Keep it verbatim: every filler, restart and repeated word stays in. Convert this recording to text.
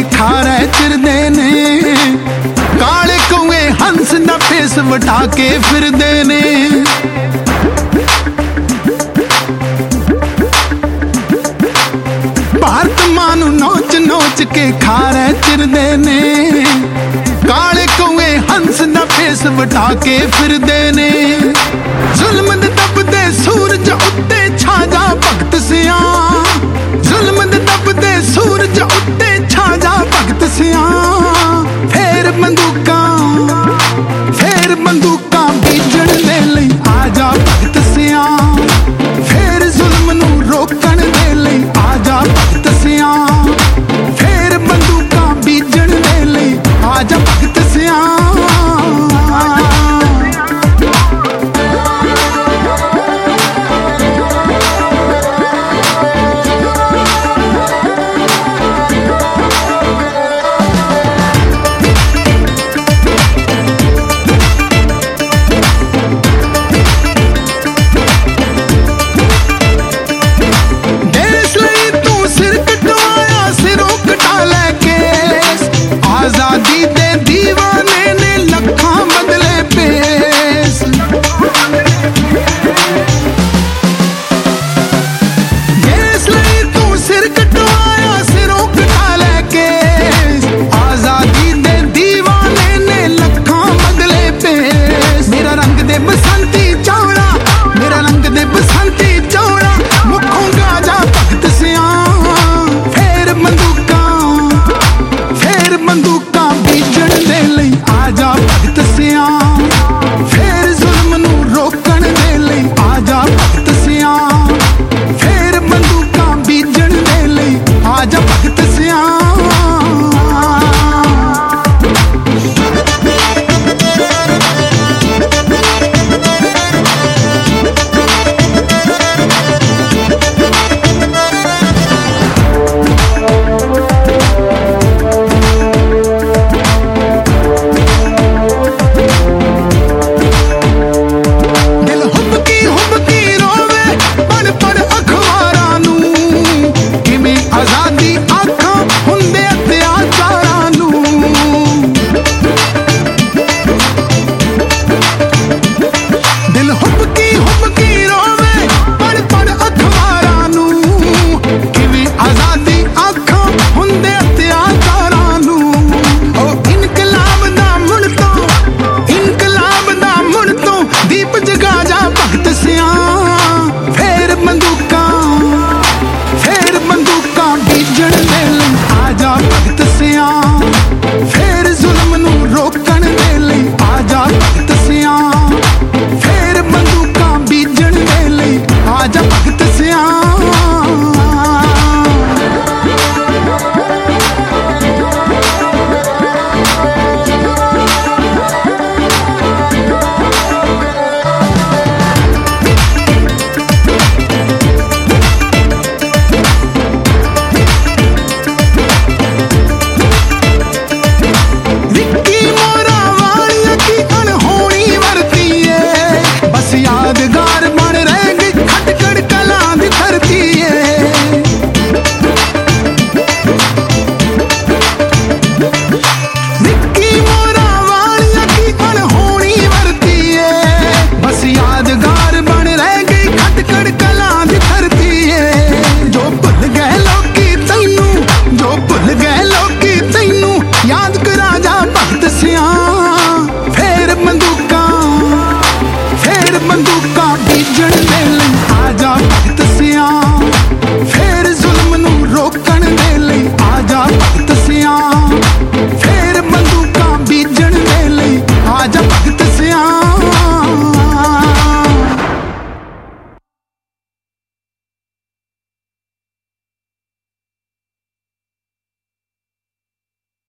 खारे चिरदे ने, काले कौए हंस दा भेस वटा के फिरदे ने। भारत मां नू नोच नोच के खारे चिरदे ने, काले कौए हंस दा भेस वटा के फिरदे ने। जुल्म दे दबदे सूरज उत्ते छा जा भगत सिया, जुल्म दे दबदे सूरज उत्ते छा जा भगत सिया। फेर बंदूकां फेर बंदूकां बीजण दे लई आ जा भगत सिया, फेर जुल्म नू रोकण दे लई आ जा भगत सिया। फेर बंदूकां बीजण दे लई आ जा भगत सिया। आजादी दे